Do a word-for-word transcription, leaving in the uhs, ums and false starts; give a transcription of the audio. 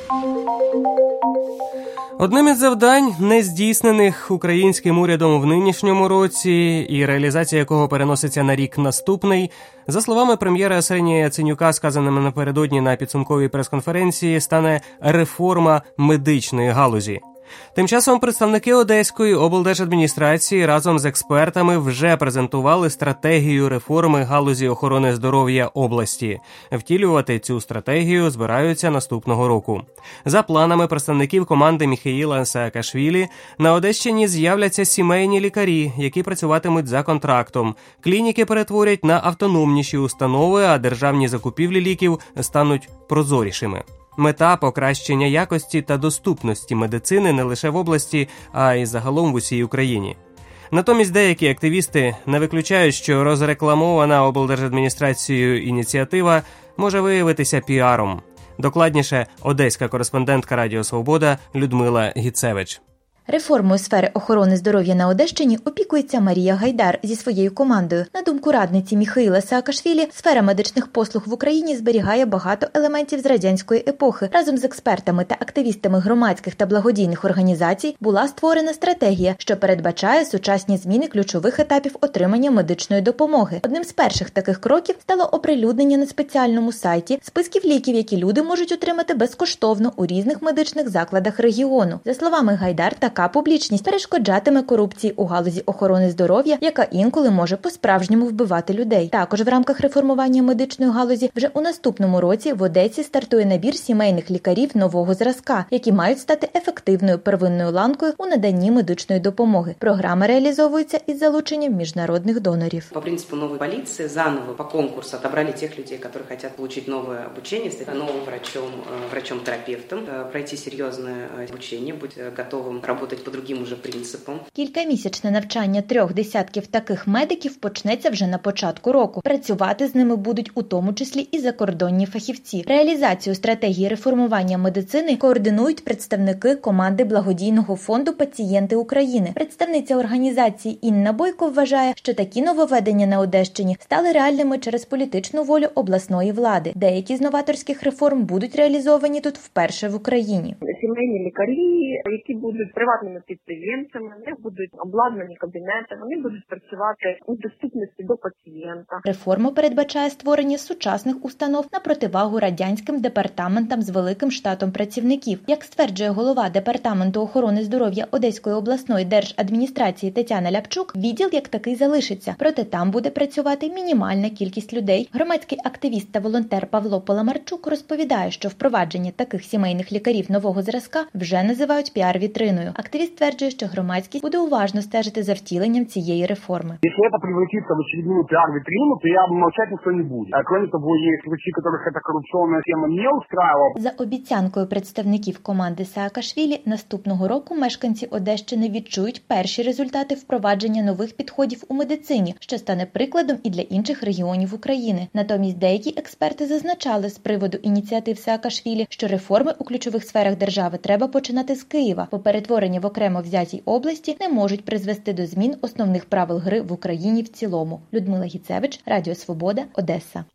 Одним із завдань, не здійснених українським урядом в нинішньому році і реалізація якого переноситься на рік наступний, за словами прем'єра Арсенія Яценюка, сказаними напередодні на підсумковій прес-конференції, стане реформа медичної галузі. Тим часом представники Одеської облдержадміністрації разом з експертами вже презентували стратегію реформи галузі охорони здоров'я області. Втілювати цю стратегію збираються наступного року. За планами представників команди Міхеїла Саакашвілі, на Одещині з'являться сімейні лікарі, які працюватимуть за контрактом. Клініки перетворять на автономніші установи, а державні закупівлі ліків стануть прозорішими. Мета – покращення якості та доступності медицини не лише в області, а й загалом в усій Україні. Натомість деякі активісти не виключають, що розрекламована облдержадміністрацією ініціатива може виявитися піаром. Докладніше, одеська кореспондентка Радіо Свобода Людмила Гіцевич. Реформою сфери охорони здоров'я на Одещині опікується Марія Гайдар зі своєю командою. На думку радниці Міхеїла Саакашвілі, сфера медичних послуг в Україні зберігає багато елементів з радянської епохи. Разом з експертами та активістами громадських та благодійних організацій була створена стратегія, що передбачає сучасні зміни ключових етапів отримання медичної допомоги. Одним з перших таких кроків стало оприлюднення на спеціальному сайті списків ліків, які люди можуть отримати безкоштовно у різних медичних закладах регіону. За словами Гайдар, та Така публічність перешкоджатиме корупції у галузі охорони здоров'я, яка інколи може по-справжньому вбивати людей. Також в рамках реформування медичної галузі вже у наступному році в Одесі стартує набір сімейних лікарів нового зразка, які мають стати ефективною первинною ланкою у наданні медичної допомоги. Програма реалізовується із залученням міжнародних донорів. По принципу нової поліції заново по конкурсу отобрали тих людей, які хочуть отримати нове обучення, стати новим врачом, врачом-терапевтом, пройти серйозне обучення, бути готовим працювати по другим уже принципам. Кількамісячне навчання трьох десятків таких медиків почнеться вже на початку року. Працювати з ними будуть у тому числі і закордонні фахівці. Реалізацію стратегії реформування медицини координують представники команди благодійного фонду «Пацієнти України». Представниця організації Інна Бойко вважає, що такі нововведення на Одещині стали реальними через політичну волю обласної влади. Деякі з новаторських реформ будуть реалізовані тут вперше в Україні. Сімейні лікарі, які будуть приватними підприємцями, вони будуть обладнані кабінети, вони будуть працювати у доступності до пацієнта. Реформа передбачає створення сучасних установ на противагу радянським департаментам з великим штатом працівників. Як стверджує голова Департаменту охорони здоров'я Одеської обласної держадміністрації Тетяна Ляпчук, відділ як такий залишиться, проте там буде працювати мінімальна кількість людей. Громадський активіст та волонтер Павло Поламарчук розповідає, що впровадження таких сімейних лікарів нового зразка вже називають піар-вітриною. Активіст стверджує, що громадськість буде уважно стежити за втіленням цієї реформи. Якщо це превратиться в очередную піар-вітрину, то я мовчати ніхто не буде. А кроме того, є случаї, яких ця корупційна тема не устраивала. За обіцянкою представників команди Саакашвілі, наступного року мешканці Одещини відчують перші результати впровадження нових підходів у медицині, що стане прикладом і для інших регіонів України. Натомість деякі експерти зазначали з приводу ініціатив Саакашвілі, що реформи у ключових сферах держави треба починати з Києва, бо перетворення в окремо взятій області не можуть призвести до змін основних правил гри в Україні в цілому. Людмила Гіцевич, Радіо Свобода, Одеса.